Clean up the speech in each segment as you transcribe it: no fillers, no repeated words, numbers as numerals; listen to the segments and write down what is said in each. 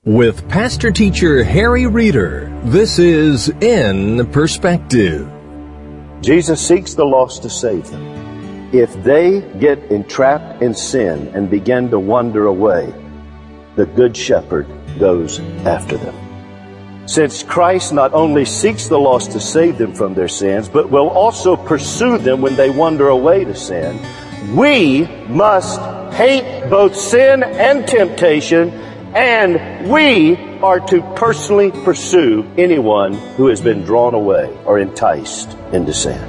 With Pastor Teacher Harry Reeder, this is In Perspective. Jesus seeks the lost to save them. If they get entrapped in sin and begin to wander away, the Good Shepherd goes after them. Since Christ not only seeks the lost to save them from their sins, but will also pursue them when they wander away to sin, we must hate both sin and temptation, and we are to personally pursue anyone who has been drawn away or enticed into sin.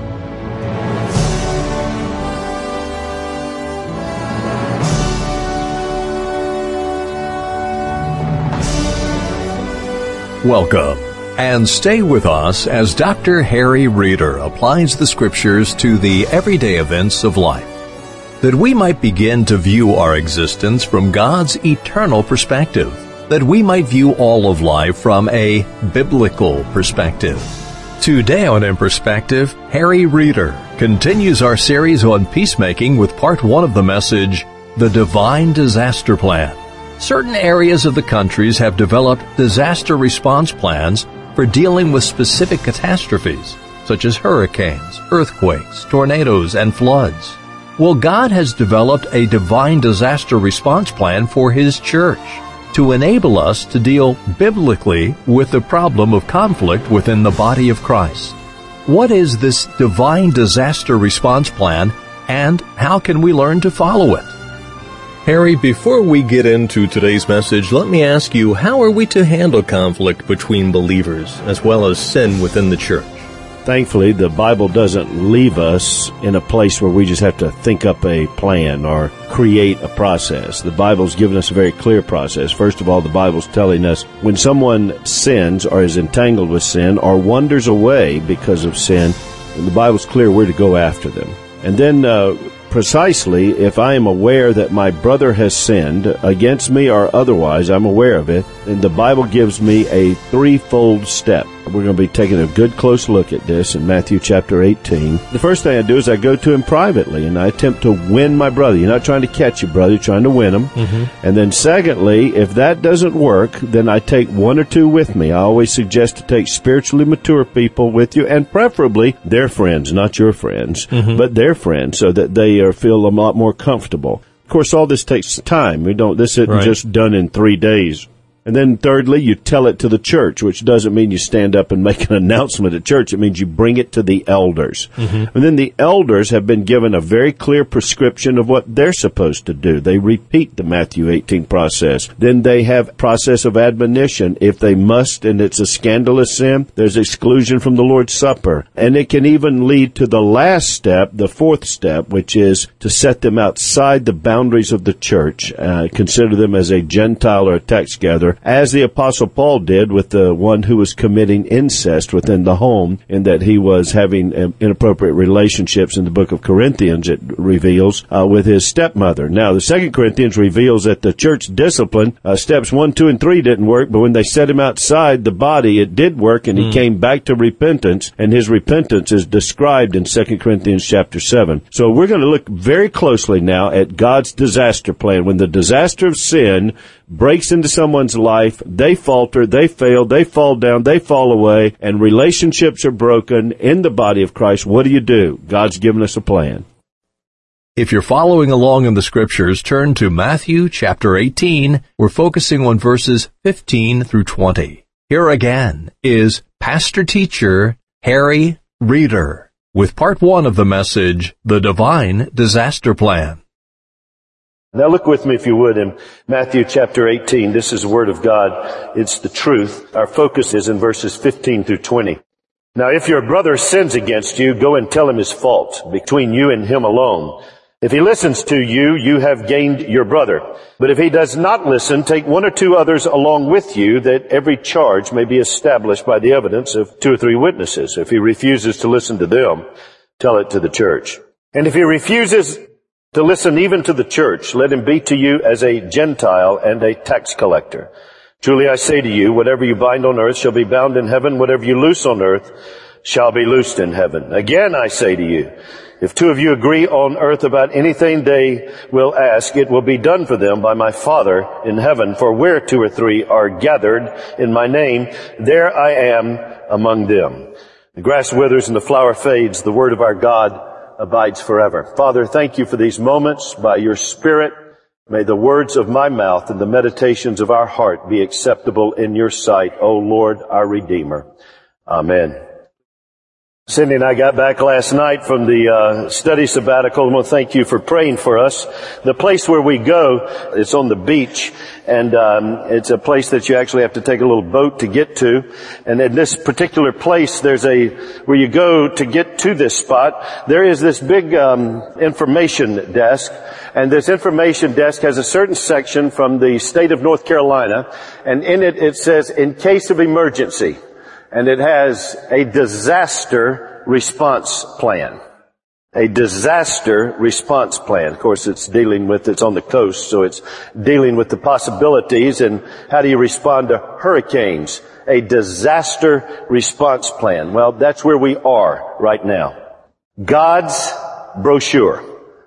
Welcome, and stay with us as Dr. Harry Reeder applies the Scriptures to the everyday events of life, that we might begin to view our existence from God's eternal perspective, that we might view all of life from a biblical perspective. Today on In Perspective, Harry Reeder continues our series on peacemaking with part 1 of the message, The Divine Disaster Plan. Certain areas of the countries have developed disaster response plans for dealing with specific catastrophes, such as hurricanes, earthquakes, tornadoes, and floods. Well, God has developed a divine disaster response plan for His church to enable us to deal biblically with the problem of conflict within the body of Christ. What is this divine disaster response plan, and how can we learn to follow it? Harry, before we get into today's message, let me ask you, how are we to handle conflict between believers as well as sin within the church? Thankfully, the Bible doesn't leave us in a place where we just have to think up a plan or create a process. The Bible's given us a very clear process. First of all, the Bible's telling us when someone sins or is entangled with sin or wanders away because of sin, the Bible's clear we're to go after them. And then precisely, if I am aware that my brother has sinned against me or otherwise, I'm aware of it, then the Bible gives me a threefold step. We're going to be taking a good close look at this in Matthew chapter 18. The first thing I do is I go to him privately and I attempt to win my brother. You're not trying to catch your brother, you're trying to win him. Mm-hmm. And then secondly, if that doesn't work, then I take one or two with me. I always suggest to take spiritually mature people with you, and preferably their friends, not your friends, but their friends, so that they feel a lot more comfortable. Of course, all this takes time. This isn't just done in 3 days. And then thirdly, you tell it to the church, which doesn't mean you stand up and make an announcement at church. It means you bring it to the elders. And then the elders have been given a very clear prescription of what they're supposed to do. They repeat the Matthew 18 process. Then they have process of admonition. If they must, and it's a scandalous sin, there's exclusion from the Lord's Supper. And it can even lead to the last step, the fourth step, which is to set them outside the boundaries of the church, consider them as a Gentile or a tax gatherer, as the Apostle Paul did with the one who was committing incest within the home, in that he was having inappropriate relationships in the book of Corinthians, it reveals, with his stepmother. Now, the 2 Corinthians reveals that the church discipline, steps 1, 2, and 3 didn't work, but when they set him outside the body, it did work, and he came back to repentance, and his repentance is described in 2 Corinthians chapter 7. So we're going to look very closely now at God's disaster plan. When the disaster of sin breaks into someone's life, they falter, they fail, they fall down, they fall away, and relationships are broken in the body of Christ. What do? God's given us a plan. If you're following along in the Scriptures, turn to Matthew chapter 18. We're focusing on verses 15 through 20. Here again is Pastor Teacher Harry Reeder with part 1 of the message, The Divine Disaster Plan. Now look with me, if you would, in Matthew chapter 18. This is the Word of God. It's the truth. Our focus is in verses 15 through 20. Now, if your brother sins against you, go and tell him his fault, between you and him alone. If he listens to you, you have gained your brother. But if he does not listen, take one or two others along with you, that every charge may be established by the evidence of 2 or 3 witnesses. If he refuses to listen to them, tell it to the church. And if he refuses to listen even to the church, let him be to you as a Gentile and a tax collector. Truly I say to you, whatever you bind on earth shall be bound in heaven, whatever you loose on earth shall be loosed in heaven. Again, I say to you, if two of you agree on earth about anything they will ask, it will be done for them by my Father in heaven. For where two or three are gathered in my name, there I am among them. The grass withers and the flower fades. The word of our God abides forever. Father, thank you for these moments. By your Spirit, may the words of my mouth and the meditations of our heart be acceptable in your sight, O Lord, our Redeemer. Amen. Cindy and I got back last night from the study sabbatical. I want to thank you for praying for us. The place where we go, it's on the beach, and it's a place that you actually have to take a little boat to get to. And in this particular place, where you go to get to this spot, there is this big information desk. And this information desk has a certain section from the state of North Carolina, and in it, it says, in case of emergency. And it has a disaster response plan. A disaster response plan. Of course, it's on the coast, so it's dealing with the possibilities and how do you respond to hurricanes. A disaster response plan. Well, that's where we are right now. God's brochure.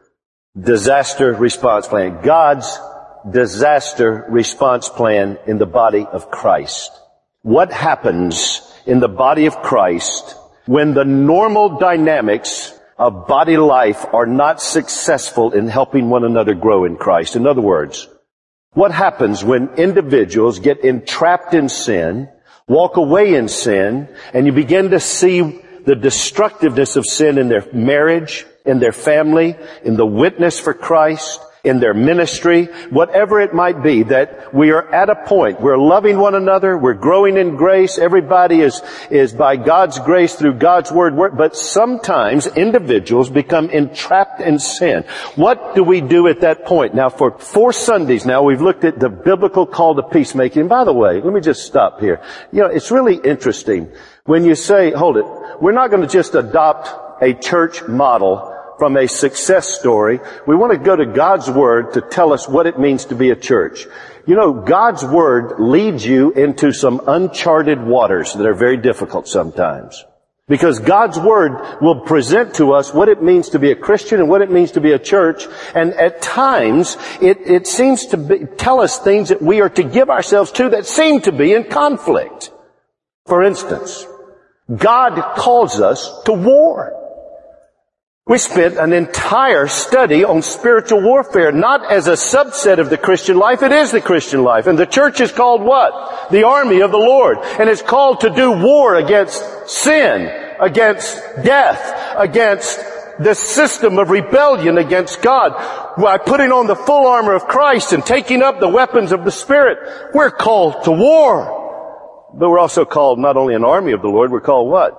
Disaster response plan. God's disaster response plan in the body of Christ. What happens in the body of Christ when the normal dynamics of body life are not successful in helping one another grow in Christ? In other words, what happens when individuals get entrapped in sin, walk away in sin, and you begin to see the destructiveness of sin in their marriage, in their family, in the witness for Christ, in their ministry, whatever it might be, that we are at a point, we're loving one another, we're growing in grace, everybody is by God's grace through God's word, but sometimes individuals become entrapped in sin. What do we do at that point? Now, for 4 Sundays now, we've looked at the biblical call to peacemaking. And by the way, let me just stop here. It's really interesting when you say, hold it, we're not going to just adopt a church model from a success story. We want to go to God's Word to tell us what it means to be a church. God's Word leads you into some uncharted waters that are very difficult sometimes. Because God's Word will present to us what it means to be a Christian and what it means to be a church. And at times, it seems to tell us things that we are to give ourselves to that seem to be in conflict. For instance, God calls us to war. We spent an entire study on spiritual warfare, not as a subset of the Christian life. It is the Christian life. And the church is called what? The army of the Lord. And it's called to do war against sin, against death, against the system of rebellion against God. By putting on the full armor of Christ and taking up the weapons of the Spirit, we're called to war. But we're also called not only an army of the Lord, we're called what?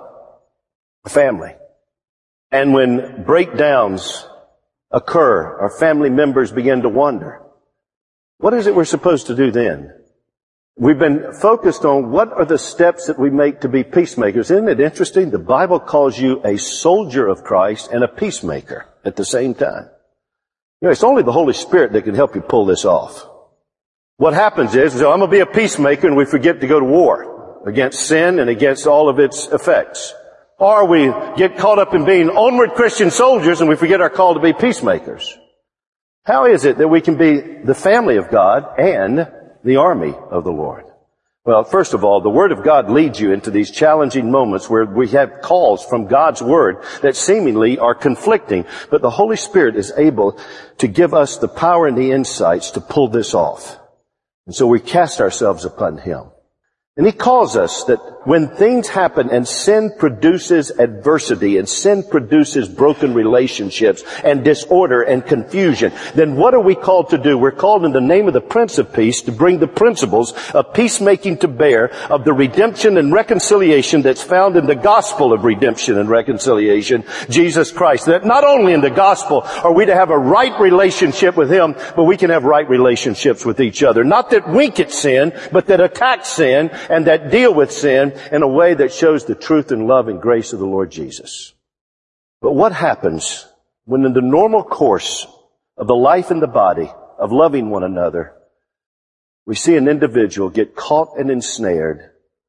A family. And when breakdowns occur, our family members begin to wonder, what is it we're supposed to do then? We've been focused on what are the steps that we make to be peacemakers. Isn't it interesting? The Bible calls you a soldier of Christ and a peacemaker at the same time. It's only the Holy Spirit that can help you pull this off. What happens is, I'm going to be a peacemaker, and we forget to go to war against sin and against all of its effects. Or we get caught up in being onward Christian soldiers and we forget our call to be peacemakers. How is it that we can be the family of God and the army of the Lord? Well, first of all, the Word of God leads you into these challenging moments where we have calls from God's Word that seemingly are conflicting, but the Holy Spirit is able to give us the power and the insights to pull this off. And so we cast ourselves upon Him. And He calls us that when things happen and sin produces adversity and sin produces broken relationships and disorder and confusion, then what are we called to do? We're called in the name of the Prince of Peace to bring the principles of peacemaking to bear, of the redemption and reconciliation that's found in the gospel of redemption and reconciliation, Jesus Christ. That not only in the gospel are we to have a right relationship with Him, but we can have right relationships with each other. Not that wink at sin, but that attack sin and that deal with sin in a way that shows the truth and love and grace of the Lord Jesus. But what happens when in the normal course of the life in the body of loving one another, we see an individual get caught and ensnared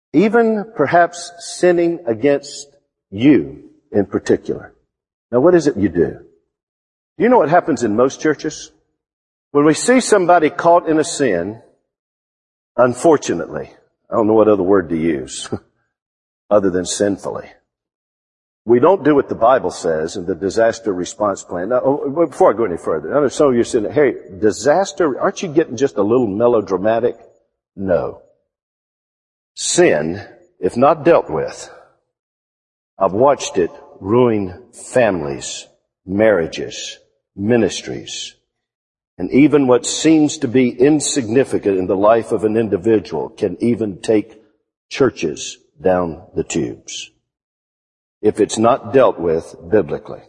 even perhaps sinning against you in particular. Now, what is it you do? Do you know what happens in most churches? When we see somebody caught in a sin, unfortunately, I don't know what other word to use other than sinfully, we don't do what the Bible says in the disaster response plan. Now, before I go any further, I know some of you are saying, hey, disaster, aren't you getting just a little melodramatic? No. Sin, if not dealt with, I've watched it ruin families, marriages, ministries, and even what seems to be insignificant in the life of an individual can even take churches down the tubes if it's not dealt with biblically.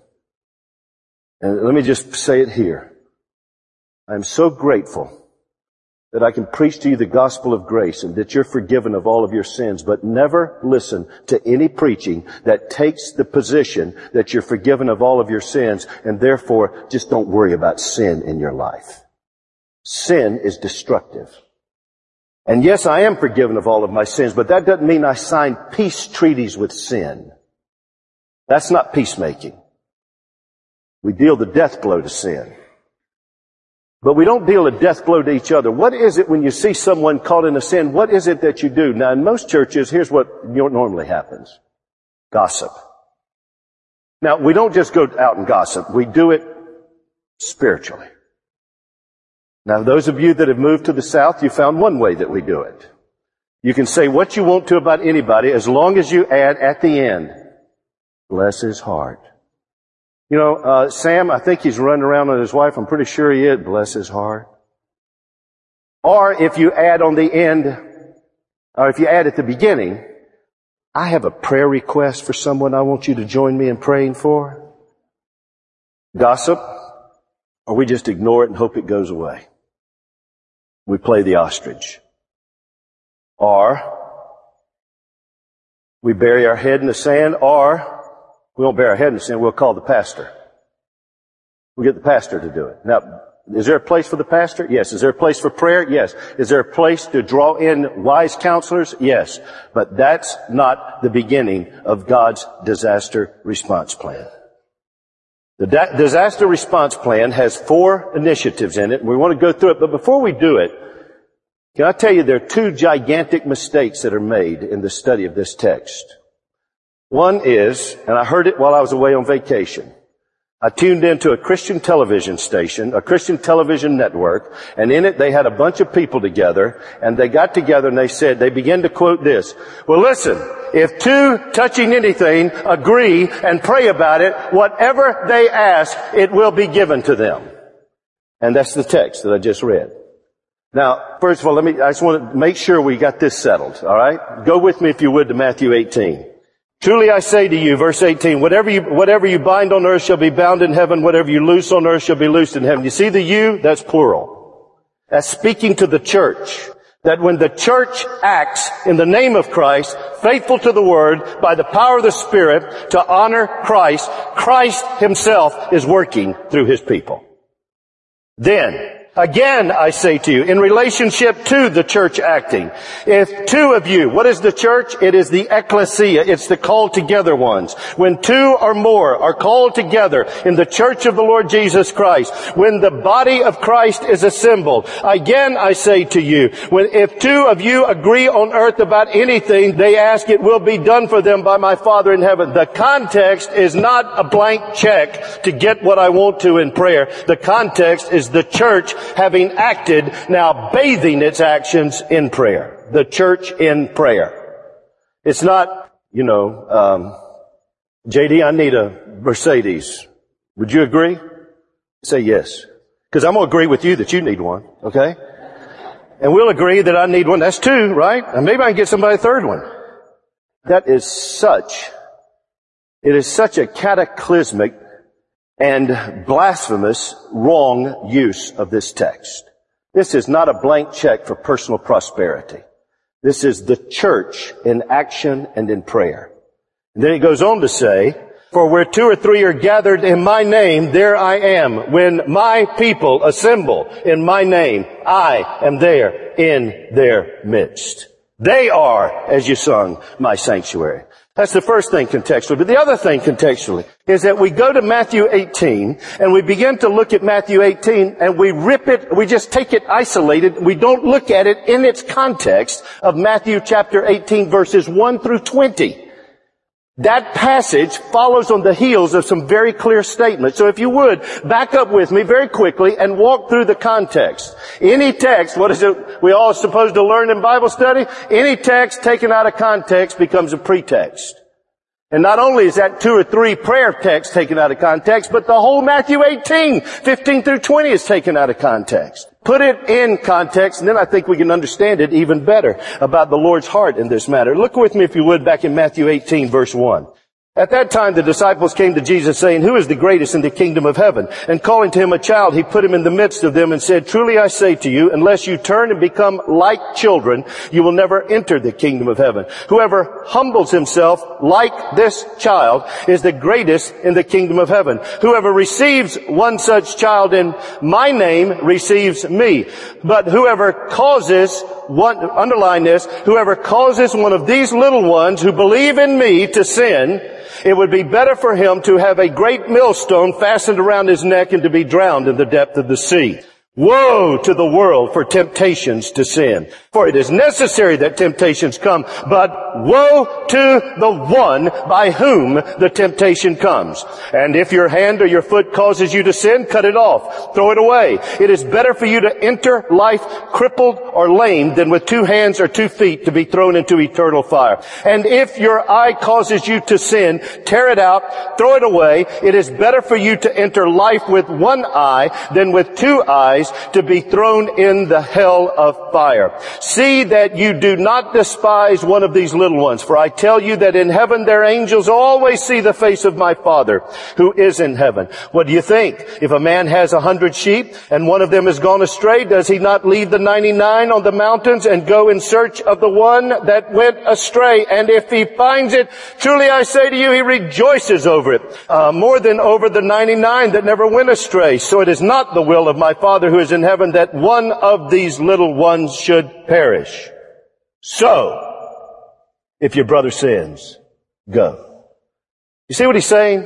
And let me just say it here. I'm so grateful that I can preach to you the gospel of grace and that you're forgiven of all of your sins, but never listen to any preaching that takes the position that you're forgiven of all of your sins and therefore just don't worry about sin in your life. Sin is destructive. And yes, I am forgiven of all of my sins, but that doesn't mean I sign peace treaties with sin. That's not peacemaking. We deal the death blow to sin. But we don't deal a death blow to each other. What is it when you see someone caught in a sin? What is it that you do? Now, in most churches, here's what normally happens. Gossip. Now, we don't just go out and gossip. We do it spiritually. Now, those of you that have moved to the South, you found one way that we do it. You can say what you want to about anybody as long as you add at the end, bless his heart. You know, Sam, I think he's running around with his wife. I'm pretty sure he is. Bless his heart. Or if you add on the end, or if you add at the beginning, I have a prayer request for someone I want you to join me in praying for. Gossip, or we just ignore it and hope it goes away. We play the ostrich. Or we bury our head in the sand, or we won't bury our head in the sand, we'll call the pastor. We'll get the pastor to do it. Now, is there a place for the pastor? Yes. Is there a place for prayer? Yes. Is there a place to draw in wise counselors? Yes. But that's not the beginning of God's disaster response plan. The disaster response plan has 4 initiatives in it, and we want to go through it. But before we do it, can I tell you there are 2 gigantic mistakes that are made in the study of this text. One is, and I heard it while I was away on vacation, I tuned into a Christian television station, a Christian television network, and in it they had a bunch of people together, and they got together and they began to quote this. Well, listen, if 2 touching anything agree and pray about it, whatever they ask, it will be given to them. And that's the text that I just read. Now, first of all, I just want to make sure we got this settled, all right? Go with me, if you would, to Matthew 18. Truly I say to you, verse 18, whatever you bind on earth shall be bound in heaven, whatever you loose on earth shall be loosed in heaven. You see the you? That's plural. That's speaking to the church. That when the church acts in the name of Christ, faithful to the Word, by the power of the Spirit, to honor Christ, Christ Himself is working through His people. Then, again, I say to you, in relationship to the church acting, if 2 of you, what is the church? It is the ecclesia. It's the called together ones. When 2 or more are called together in the church of the Lord Jesus Christ, when the body of Christ is assembled, again I say to you, if 2 of you agree on earth about anything they ask, it will be done for them by my Father in heaven. The context is not a blank check to get what I want to in prayer. The context is the church having acted, now bathing its actions in prayer. The church in prayer. It's not, JD, I need a Mercedes. Would you agree? Say yes. Because I'm going to agree with you that you need one, okay? And we'll agree that I need one. That's 2, right? And maybe I can get somebody a 3rd one. It is such a cataclysmic and blasphemous wrong use of this text. This is not a blank check for personal prosperity. This is the church in action and in prayer. And then it goes on to say, for where 2 or 3 are gathered in my name, there I am. When my people assemble in my name, I am there in their midst. They are, as you sung, my sanctuary. That's the first thing contextually. But the other thing contextually is that we go to Matthew 18 and we begin to look at Matthew 18 and we rip it, we just take it isolated. We don't look at it in its context of Matthew chapter 18 verses 1 through 20. That passage follows on the heels of some very clear statements. So if you would, back up with me very quickly and walk through the context. Any text, what is it we all supposed to learn in Bible study? Any text taken out of context becomes a pretext. And not only is that 2 or 3 prayer texts taken out of context, but the whole Matthew 18, 15 through 20 is taken out of context. Put it in context, and then I think we can understand it even better about the Lord's heart in this matter. Look with me, if you would, back in Matthew 18, verse 1. At that time, the disciples came to Jesus saying, "Who is the greatest in the kingdom of heaven?" And calling to him a child, he put him in the midst of them and said, "Truly I say to you, unless you turn and become like children, you will never enter the kingdom of heaven. Whoever humbles himself like this child is the greatest in the kingdom of heaven. Whoever receives one such child in my name receives me. But whoever causes underline this, whoever causes one of these little ones who believe in me to sin, it would be better for him to have a great millstone fastened around his neck and to be drowned in the depth of the sea. Woe to the world for temptations to sin. For it is necessary that temptations come, but woe to the one by whom the temptation comes. And if your hand or your foot causes you to sin, cut it off. Throw it away. It is better for you to enter life crippled or lame than with 2 hands or 2 feet to be thrown into eternal fire. And if your eye causes you to sin, tear it out, throw it away. It is better for you to enter life with 1 eye than with 2 eyes to be thrown in the hell of fire. See that you do not despise one of these little ones, for I tell you that in heaven their angels always see the face of my Father who is in heaven. What do you think? If a man has 100 sheep and one of them has gone astray, does he not leave the 99 on the mountains and go in search of the one that went astray? And if he finds it, truly I say to you, he rejoices over it, more than over the 99 that never went astray. So it is not the will of my Father who is in heaven that one of these little ones should perish. So, if your brother sins, go. You see what he's saying?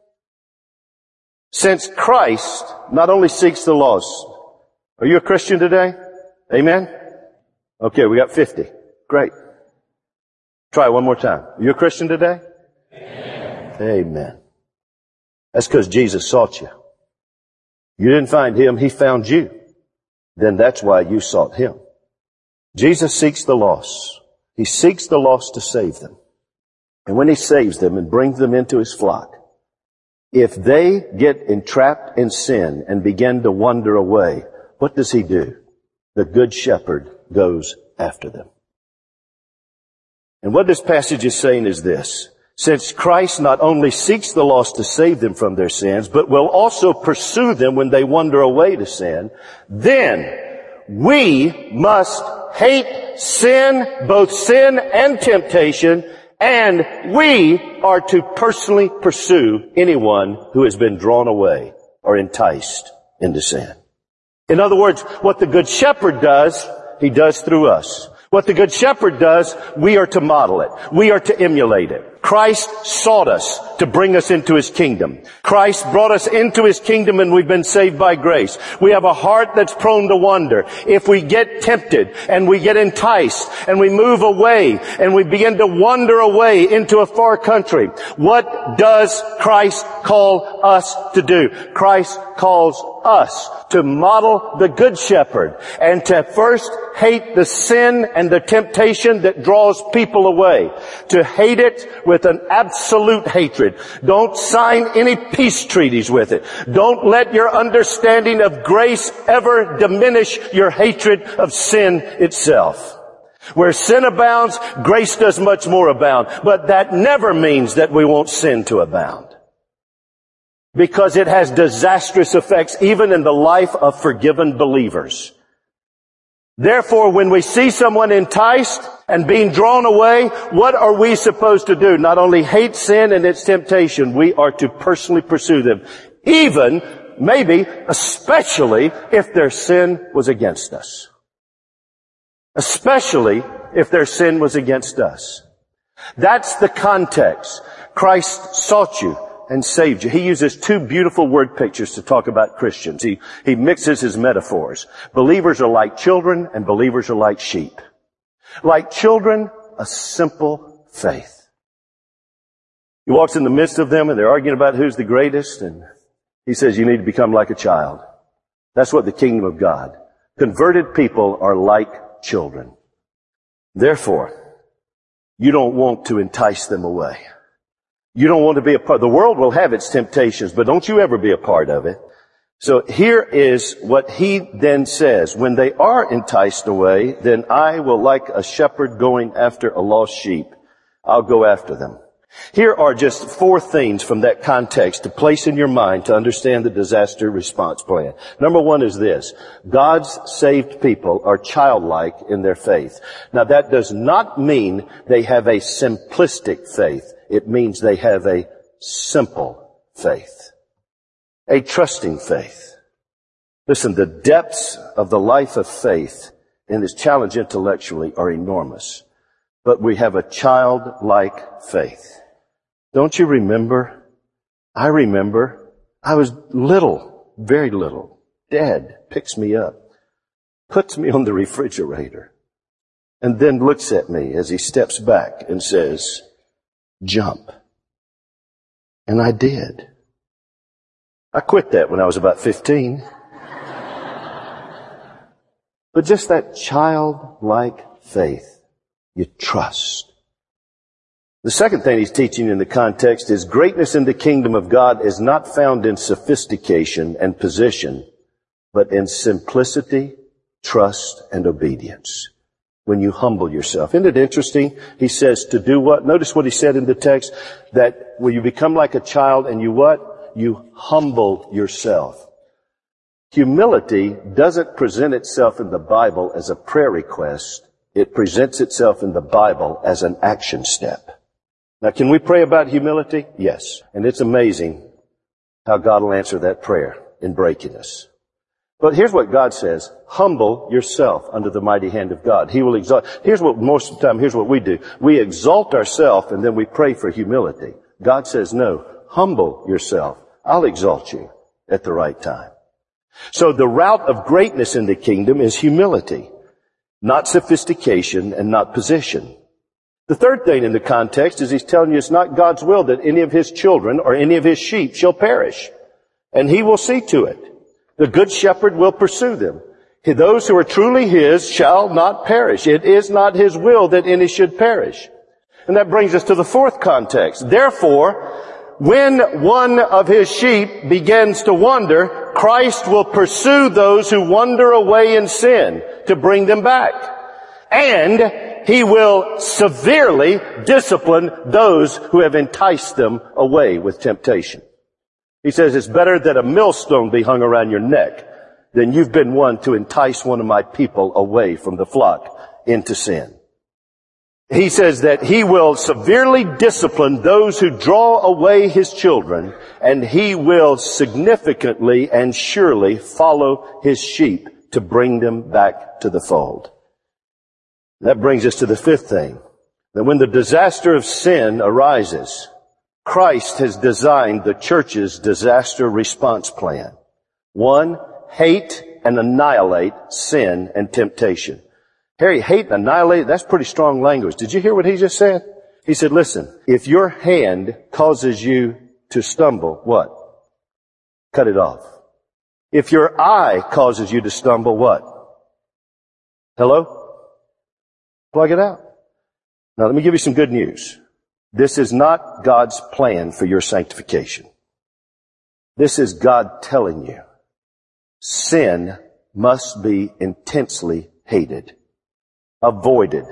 Since Christ not only seeks the lost. Are you a Christian today? Amen? Okay, we got 50. Great. Try it one more time. Are you a Christian today? Amen. Amen. That's because Jesus sought you. You didn't find him, he found you. Then that's why you sought him. Jesus seeks the lost. He seeks the lost to save them. And when he saves them and brings them into his flock, if they get entrapped in sin and begin to wander away, what does he do? The good shepherd goes after them. And what this passage is saying is this: since Christ not only seeks the lost to save them from their sins, but will also pursue them when they wander away to sin, then we must hate sin, both sin and temptation, and we are to personally pursue anyone who has been drawn away or enticed into sin. In other words, what the Good Shepherd does, he does through us. What the Good Shepherd does, we are to model it. We are to emulate it. Christ sought us to bring us into his kingdom. Christ brought us into his kingdom and we've been saved by grace. We have a heart that's prone to wander. If we get tempted and we get enticed and we move away and we begin to wander away into a far country, what does Christ call us to do? Christ calls us to model the Good Shepherd and to first hate the sin and the temptation that draws people away. To hate it with an absolute hatred. Don't sign any peace treaties with it. Don't let your understanding of grace ever diminish your hatred of sin itself. Where sin abounds, grace does much more abound. But that never means that we won't sin to abound. Because it has disastrous effects even in the life of forgiven believers. Therefore, when we see someone enticed and being drawn away, what are we supposed to do? Not only hate sin and its temptation, we are to personally pursue them. Even, maybe, especially if their sin was against us. especially if their sin was against us. That's the context. Christ sought you and saved you. He uses two beautiful word pictures to talk about Christians. He mixes his metaphors. Believers are like children and believers are like sheep. Like children, a simple faith. He walks in the midst of them and they're arguing about who's the greatest, and he says you need to become like a child. That's what the kingdom of God. Converted people are like children. Therefore, you don't want to entice them away. You don't want to be a part. The world will have its temptations, but don't you ever be a part of it. So here is what he then says. When they are enticed away, then I will, like a shepherd going after a lost sheep, I'll go after them. Here are just 4 things from that context to place in your mind to understand the disaster response plan. Number 1 is this. God's saved people are childlike in their faith. Now that does not mean they have a simplistic faith. It means they have a simple faith. A trusting faith. Listen, the depths of the life of faith in this challenge intellectually are enormous. But we have a childlike faith. Don't you remember? I remember. I was little, very little. Dad picks me up, puts me on the refrigerator, and then looks at me as he steps back and says, jump. And I did. I quit that when I was about 15. But just that childlike faith. You trust. The second thing he's teaching in the context is greatness in the kingdom of God is not found in sophistication and position, but in simplicity, trust, and obedience. When you humble yourself. Isn't it interesting? He says to do what? Notice what he said in the text, that when you become like a child and you what? You humble yourself. Humility doesn't present itself in the Bible as a prayer request. It presents itself in the Bible as an action step. Now, can we pray about humility? Yes. And it's amazing how God will answer that prayer in breaking us. But here's what God says. Humble yourself under the mighty hand of God. He will exalt. Here's what we do. We exalt ourselves and then we pray for humility. God says, no, humble yourself. I'll exalt you at the right time. So the route of greatness in the kingdom is humility, not sophistication and not position. The third thing in the context is he's telling you it's not God's will that any of his children or any of his sheep shall perish. And he will see to it. The good shepherd will pursue them. Those who are truly his shall not perish. It is not his will that any should perish. And that brings us to the fourth context. Therefore, when one of his sheep begins to wander, Christ will pursue those who wander away in sin to bring them back. And he will severely discipline those who have enticed them away with temptation. He says it's better that a millstone be hung around your neck than you've been one to entice one of my people away from the flock into sin. He says that he will severely discipline those who draw away his children, and he will significantly and surely follow his sheep to bring them back to the fold. That brings us to the fifth thing. That when the disaster of sin arises, Christ has designed the church's disaster response plan. 1, hate and annihilate sin and temptation. Harry, hate and annihilate, that's pretty strong language. Did you hear what he just said? He said, listen, if your hand causes you to stumble, what? Cut it off. If your eye causes you to stumble, what? Hello? Plug it out. Now let me give you some good news. This is not God's plan for your sanctification. This is God telling you sin must be intensely hated, avoided.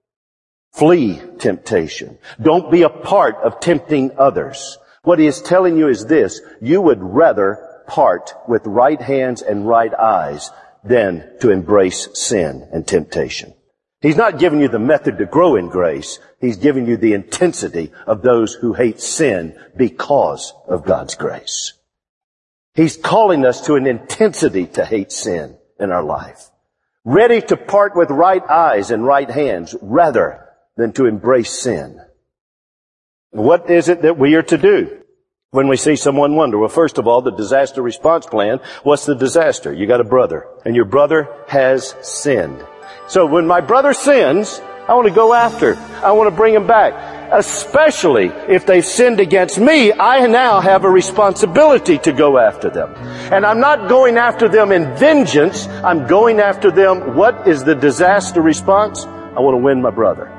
Flee temptation. Don't be a part of tempting others. What he is telling you is this: you would rather part with right hands and right eyes than to embrace sin and temptation. He's not giving you the method to grow in grace. He's giving you the intensity of those who hate sin because of God's grace. He's calling us to an intensity to hate sin in our life. ready to part with right eyes and right hands rather than to embrace sin. What is it that we are to do when we see someone wander? Well, first of all, the disaster response plan. What's the disaster? You got a brother, and your brother has sinned. So when my brother sins, I want to go after. I want to bring him back. Especially if they've sinned against me, I now have a responsibility to go after them. And I'm not going after them in vengeance. I'm going after them. What is the disaster response? I want to win my brother.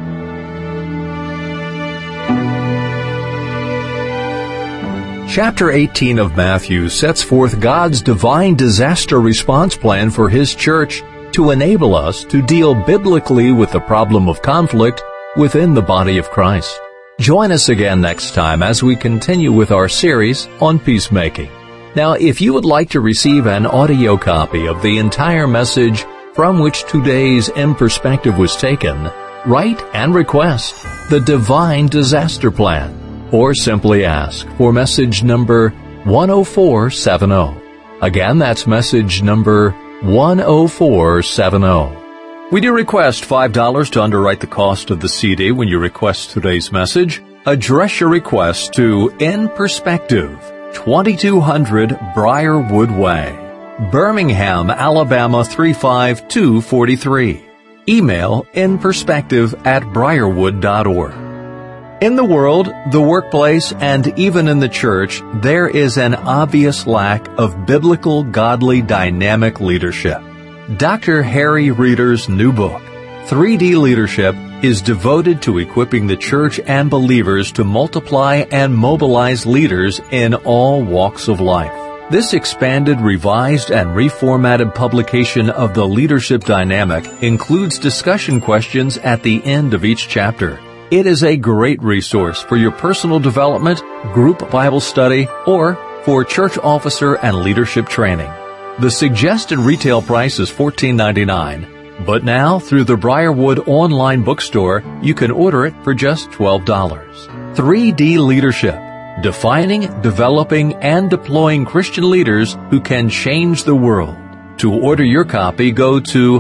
Chapter 18 of Matthew sets forth God's divine disaster response plan for His church to enable us to deal biblically with the problem of conflict within the body of Christ. Join us again next time as we continue with our series on peacemaking. Now, if you would like to receive an audio copy of the entire message from which today's In Perspective was taken, write and request the Divine Disaster Plan, or simply ask for message number 10470. Again, that's message number 10470. We do request $5 to underwrite the cost of the CD when you request today's message. Address your request to In Perspective, 2200 Briarwood Way, Birmingham, Alabama 35243. Email inperspective@briarwood.org. In the world, the workplace, and even in the church, there is an obvious lack of biblical, godly, dynamic leadership. Dr. Harry Reeder's new book, 3D Leadership, is devoted to equipping the church and believers to multiply and mobilize leaders in all walks of life. This expanded, revised, and reformatted publication of the leadership dynamic includes discussion questions at the end of each chapter. It is a great resource for your personal development, group Bible study, or for church officer and leadership training. The suggested retail price is $14.99, but now through the Briarwood online bookstore, you can order it for just $12. 3D Leadership, defining, developing, and deploying Christian leaders who can change the world. To order your copy, go to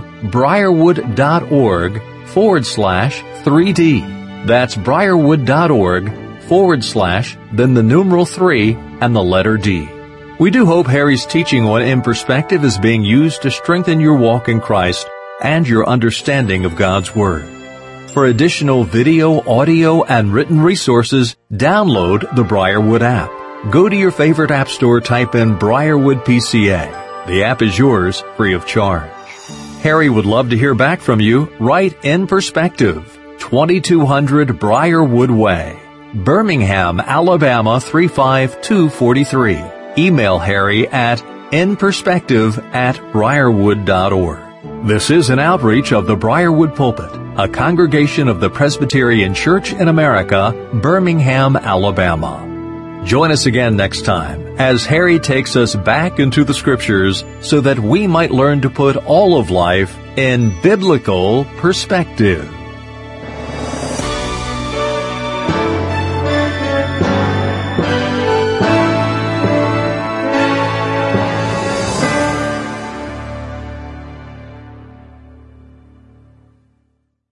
briarwood.org/3D. That's briarwood.org/ then the numeral 3 and the letter D. We do hope Harry's teaching on In Perspective is being used to strengthen your walk in Christ and your understanding of God's Word. For additional video, audio, and written resources, download the Briarwood app. Go to your favorite app store, type in Briarwood PCA. The app is yours, free of charge. Harry would love to hear back from you. Write In Perspective, 2200 Briarwood Way, Birmingham, Alabama 35243. Email Harry at inperspective@briarwood.org. This is an outreach of the Briarwood Pulpit, a congregation of the Presbyterian Church in America, Birmingham, Alabama. Join us again next time as Harry takes us back into the Scriptures so that we might learn to put all of life in biblical perspective.